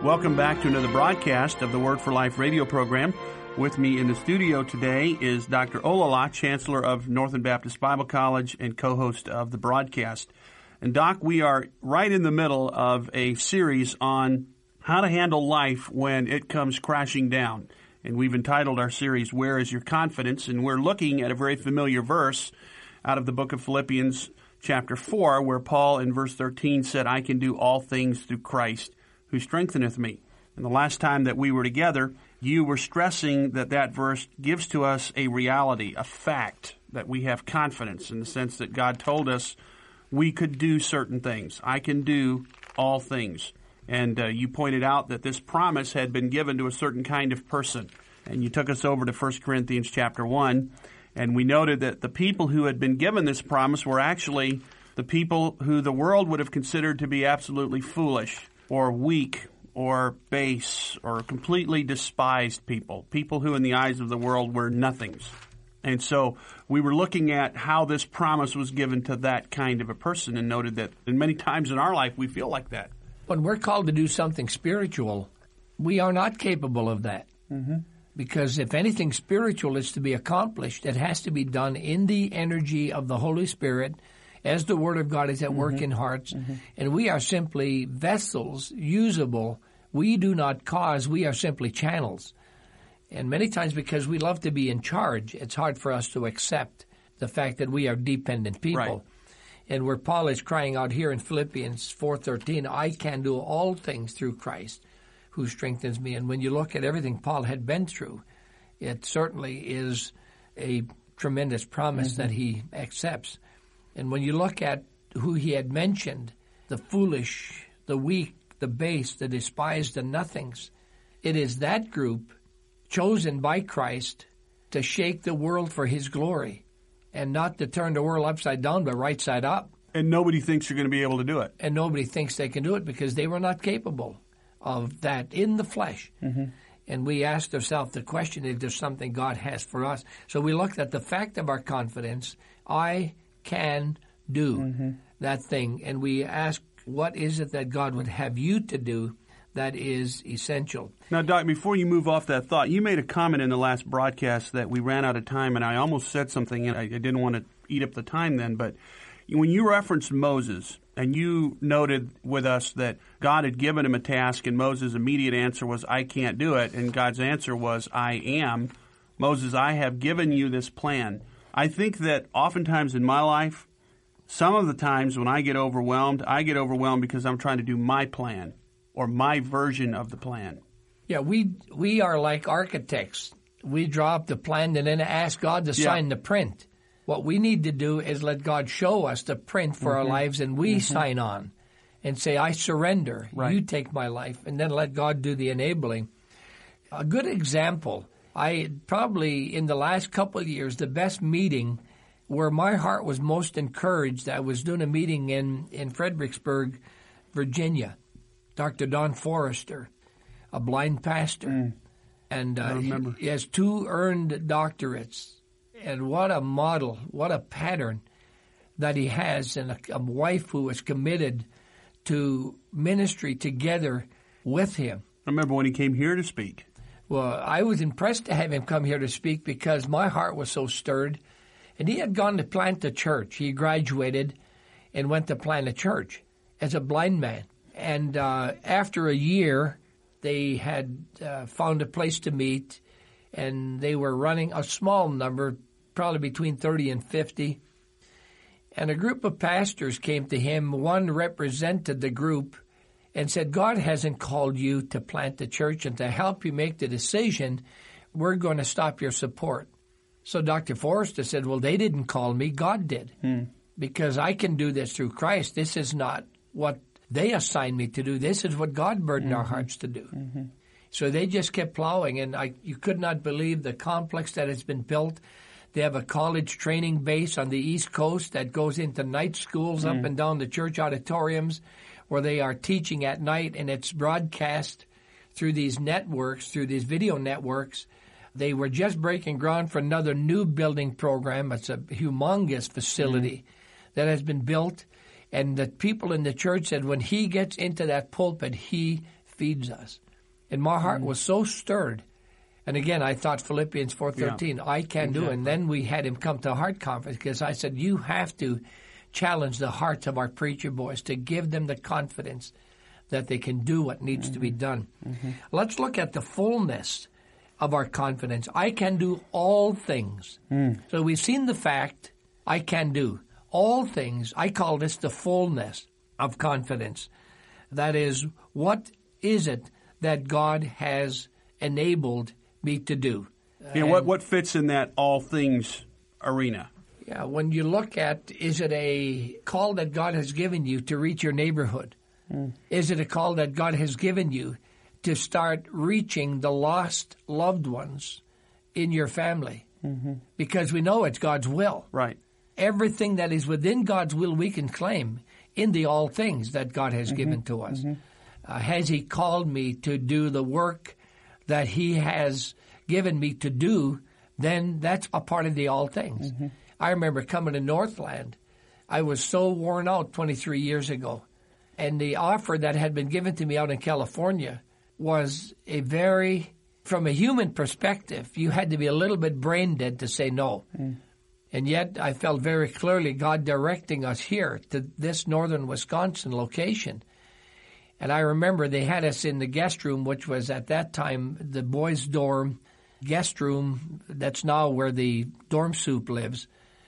Welcome back to another broadcast of the Word for Life radio program. With me in the studio today is Dr. Olala, Chancellor of Northern Baptist Bible College and co-host of the broadcast. And Doc, we are right in the middle of a series on how to handle life when it comes crashing down. And we've entitled our series, Where is Your Confidence? And we're looking at a very familiar verse out of the book of Philippians chapter 4, where Paul in verse 13 said, I can do all things through Christ who strengtheneth me. And the last time that we were together, you were stressing that verse gives to us a reality, a fact, that we have confidence in the sense that God told us we could do certain things. I can do all things. And you pointed out that this promise had been given to a certain kind of person. And you took us over to 1 Corinthians chapter 1, and we noted that the people who had been given this promise were actually the people who the world would have considered to be absolutely foolish or weak or base or completely despised people who in the eyes of the world were nothings. And so we were looking at how this promise was given to that kind of a person and noted that many times in our life we feel like that. When we're called to do something spiritual, we are not capable of that. Mm-hmm. Because if anything spiritual is to be accomplished, it has to be done in the energy of the Holy Spirit as the Word of God is at work in hearts. Mm-hmm. And we are simply vessels, usable. We do not cause. We are simply channels. And many times because we love to be in charge, it's hard for us to accept the fact that we are dependent people. Right. And where Paul is crying out here in Philippians 4:13, I can do all things through Christ who strengthens me. And when you look at everything Paul had been through, it certainly is a tremendous promise that he accepts. And when you look at who he had mentioned, the foolish, the weak, the base, the despised, the nothings, it is that group chosen by Christ to shake the world for his glory and not to turn the world upside down but right side up. And nobody thinks you're going to be able to do it. And nobody thinks they can do it because they were not capable of that in the flesh. Mm-hmm. And we asked ourselves the question, is there something God has for us? So we looked at the fact of our confidence, I can do that thing. And we asked, what is it that God would have you to do that is essential? Now, Doc, before you move off that thought, you made a comment in the last broadcast that we ran out of time, and I almost said something, and I didn't want to eat up the time then, but when you referenced Moses, and you noted with us that God had given him a task, and Moses' immediate answer was, I can't do it, and God's answer was, I am. Moses, I have given you this plan. I think that oftentimes in my life, some of the times when I get overwhelmed because I'm trying to do my plan or my version of the plan. Yeah, we are like architects. We draw up the plan and then ask God to sign the print. What we need to do is let God show us the print for our lives, and we sign on and say, I surrender. Right. You take my life, and then let God do the enabling. A good example, I probably in the last couple of years, the best meeting where my heart was most encouraged, I was doing a meeting in Fredericksburg, Virginia. Dr. Don Forrester, a blind pastor. And he has 2 earned doctorates. And what a model, what a pattern that he has, and a wife who is committed to ministry together with him. I remember when he came here to speak. Well, I was impressed to have him come here to speak because my heart was so stirred. And he had gone to plant a church. He graduated and went to plant a church as a blind man. And after a year, they had found a place to meet, and they were running a small number, probably between 30 and 50. And a group of pastors came to him. One represented the group and said, God hasn't called you to plant the church, and to help you make the decision, we're going to stop your support. So Dr. Forrester said, well, they didn't call me, God did, because I can do this through Christ. This is not what they assigned me to do. This is what God burdened our hearts to do. So they just kept plowing, and you could not believe the complex that has been built. They have a college training base on the East Coast that goes into night schools up and down the church auditoriums where they are teaching at night, and it's broadcast through these networks, through these video networks. They were just breaking ground for another new building program. It's a humongous facility that has been built. And the people in the church said when he gets into that pulpit, he feeds us. And my heart was so stirred. And again, I thought Philippians 4:13, I can do it. And then we had him come to a heart conference because I said, you have to challenge the hearts of our preacher boys to give them the confidence that they can do what needs to be done. Let's look at the fullness of our confidence. I can do all things. So we've seen the fact, I can do all things. I call this the fullness of confidence. That is, what is it that God has enabled me to do? Yeah, what fits in that all things arena? Yeah, when you look at, is it a call that God has given you to reach your neighborhood? Is it a call that God has given you to start reaching the lost loved ones in your family? Because we know it's God's will. Right. Everything that is within God's will we can claim in the all things that God has given to us. Has He called me to do the work that He has given me to do, then that's a part of the all things. I remember coming to Northland. I was so worn out 23 years ago. And the offer that had been given to me out in California was from a human perspective, you had to be a little bit brain dead to say no. And yet I felt very clearly God directing us here to this northern Wisconsin location. And I remember they had us in the guest room, which was at that time the boys' dorm guest room. That's now where the dorm soup lives.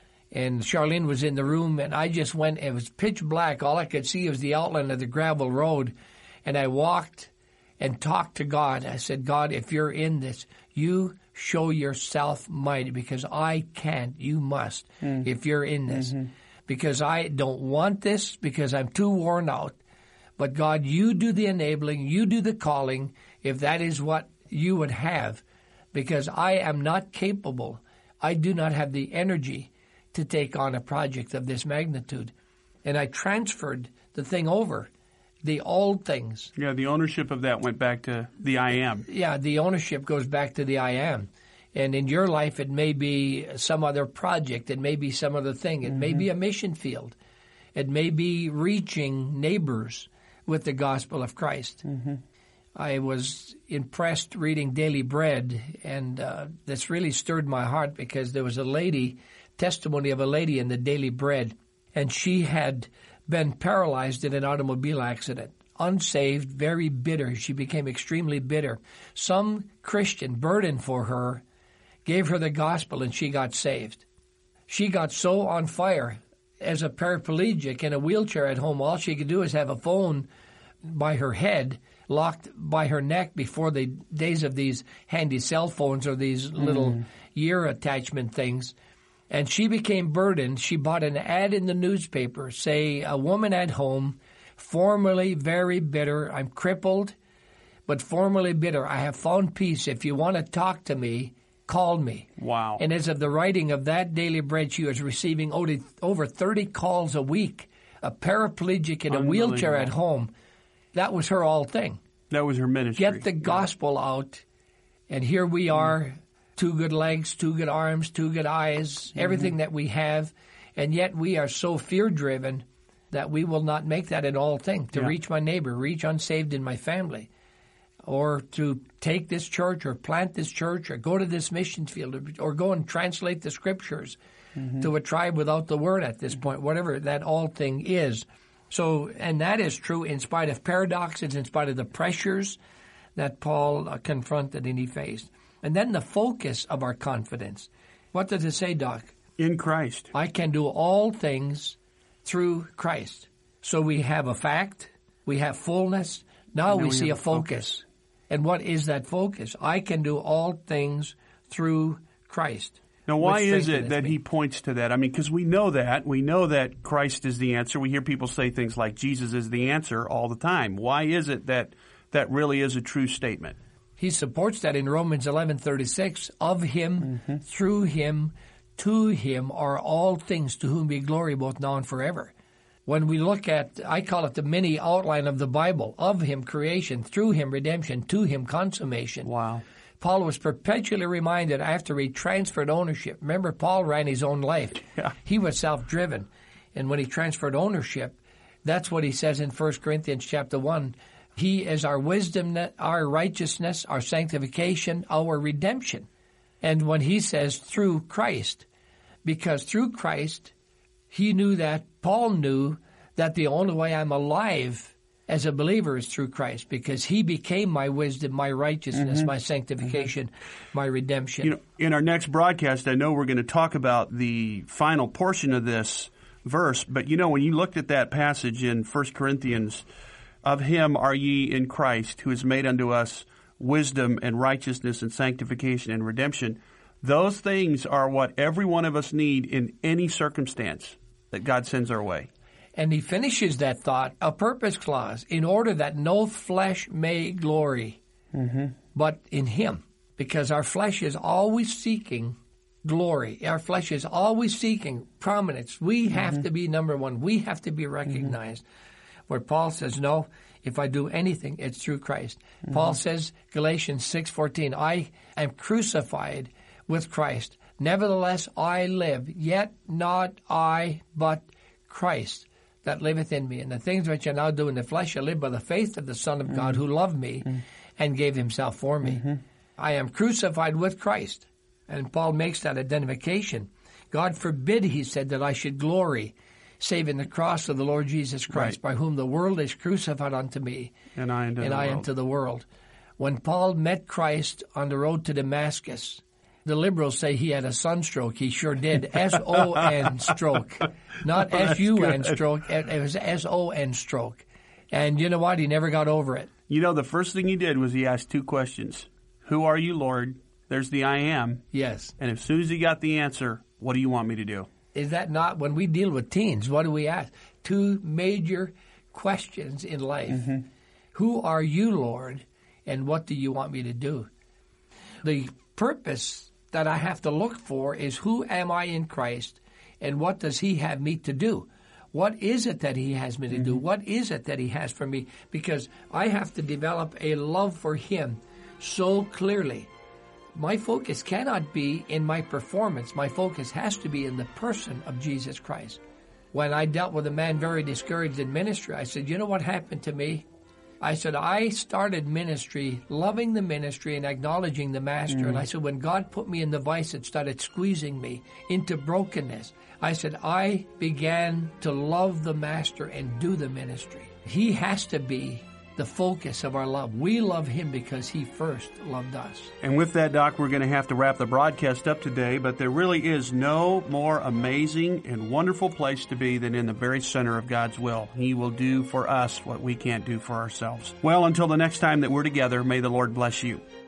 And Charlene was in the room, and I just went. It was pitch black. All I could see was the outline of the gravel road. And I walked and talked to God. I said, God, if you're in this, you show yourself mighty, because I can't. You must if you're in this. Because I don't want this, because I'm too worn out. But God, you do the enabling. You do the calling, if that is what you would have. Because I am not capable. I do not have the energy to take on a project of this magnitude. And I transferred the thing over, the old things. Yeah, the ownership of that went back to the I am. Yeah, the ownership goes back to the I am. And in your life, it may be some other project. It may be some other thing. It may be a mission field. It may be reaching neighbors with the gospel of Christ. I was impressed reading Daily Bread, and this really stirred my heart, because there was testimony of a lady in the Daily Bread, and she had been paralyzed in an automobile accident, unsaved, very bitter. She became extremely bitter. Some Christian burdened for her, gave her the gospel, and she got saved. She got so on fire as a paraplegic in a wheelchair at home. All she could do is have a phone by her head, locked by her neck, before the days of these handy cell phones or these little ear attachment things. And she became burdened. She bought an ad in the newspaper, say, a woman at home, formerly very bitter. I'm crippled, but formerly bitter. I have found peace. If you want to talk to me, call me. Wow. And as of the writing of that Daily Bread, she was receiving over 30 calls a week, a paraplegic in a wheelchair at home. That was her all thing. That was her ministry. Get the gospel out, and here we are. 2 good legs, 2 good arms, 2 good eyes, everything that we have. And yet we are so fear-driven that we will not make that an all thing, to reach my neighbor, reach unsaved in my family, or to take this church or plant this church or go to this mission field or go and translate the scriptures to a tribe without the word at this point, whatever that all thing is. So, and that is true in spite of paradoxes, in spite of the pressures that Paul confronted and he faced. And then the focus of our confidence. What does it say, Doc? In Christ. I can do all things through Christ. So we have a fact, we have fullness, now we see a focus. And what is that focus? I can do all things through Christ. Now, why is it that he points to that? I mean, because we know that Christ is the answer. We hear people say things like Jesus is the answer all the time. Why is it that that really is a true statement? He supports that in Romans 11:36. Of him, through him, to him are all things, to whom be glory both now and forever. When we look at, I call it the mini outline of the Bible, of him creation, through him redemption, to him consummation. Wow. Paul was perpetually reminded after he transferred ownership. Remember, Paul ran his own life. Yeah. He was self-driven. And when he transferred ownership, that's what he says in 1 Corinthians chapter 1. He is our wisdom, our righteousness, our sanctification, our redemption. And when he says through Christ, because through Christ, he knew that, Paul knew that the only way I'm alive as a believer is through Christ, because he became my wisdom, my righteousness, my sanctification, my redemption. You know, in our next broadcast, I know we're going to talk about the final portion of this verse, but you know, when you looked at that passage in 1 Corinthians, of him are ye in Christ, who has made unto us wisdom and righteousness and sanctification and redemption, those things are what every one of us need in any circumstance that God sends our way. And he finishes that thought, a purpose clause, in order that no flesh may glory, but in him. Because our flesh is always seeking glory. Our flesh is always seeking prominence. We have to be number one. We have to be recognized. Where Paul says, no, if I do anything, it's through Christ. Paul says, Galatians 6:14, I am crucified with Christ. Nevertheless, I live, yet not I, but Christ that liveth in me. And the things which I now do in the flesh, I live by the faith of the Son of God who loved me and gave himself for me. I am crucified with Christ. And Paul makes that identification. God forbid, he said, that I should glory, save in the cross of the Lord Jesus Christ, by whom the world is crucified unto me, and I unto the world. When Paul met Christ on the road to Damascus, the liberals say he had a sunstroke. He sure did. S-O-N stroke. Not S-U-N stroke. It was S-O-N stroke. And you know what? He never got over it. You know, the first thing he did was he asked two questions. Who are you, Lord? There's the I am. Yes. And as soon as he got the answer, what do you want me to do? Is that not, when we deal with teens, what do we ask? Two major questions in life. Who are you, Lord? And what do you want me to do? The purpose that I have to look for is, who am I in Christ, and what does he have me to do? What is it that he has me to do? What is it that he has for me? Because I have to develop a love for him so clearly. My focus cannot be in my performance. My focus has to be in the person of Jesus Christ. When I dealt with a man very discouraged in ministry, I said, you know what happened to me? I said, I started ministry, loving the ministry and acknowledging the Master. And I said, when God put me in the vice, it started squeezing me into brokenness. I said, I began to love the Master and do the ministry. He has to be the focus of our love. We love him because he first loved us. And with that, Doc, we're going to have to wrap the broadcast up today, but there really is no more amazing and wonderful place to be than in the very center of God's will. He will do for us what we can't do for ourselves. Well, until the next time that we're together, may the Lord bless you.